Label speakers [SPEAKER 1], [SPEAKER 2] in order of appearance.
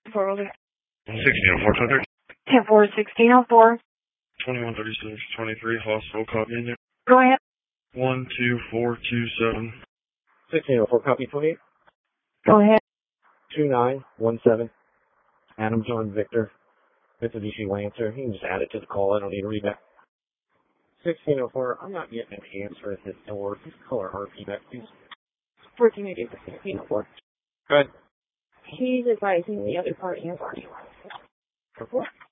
[SPEAKER 1] 406.
[SPEAKER 2] 1604,
[SPEAKER 1] 10-4, 1604.
[SPEAKER 2] 213623, hospital copy in there.
[SPEAKER 1] Go ahead.
[SPEAKER 2] 12427.
[SPEAKER 3] 1604, copy 28.
[SPEAKER 1] Go ahead.
[SPEAKER 3] 2917. Adam John Victor. Mitsubishi Lancer. You can just add it to the call. I don't need to read that. 1604, I'm not getting an answer at this door. Please call our RP back, please.
[SPEAKER 1] 1480 for 1604.
[SPEAKER 3] Go ahead.
[SPEAKER 1] He's advising the other party has already left.
[SPEAKER 3] For what?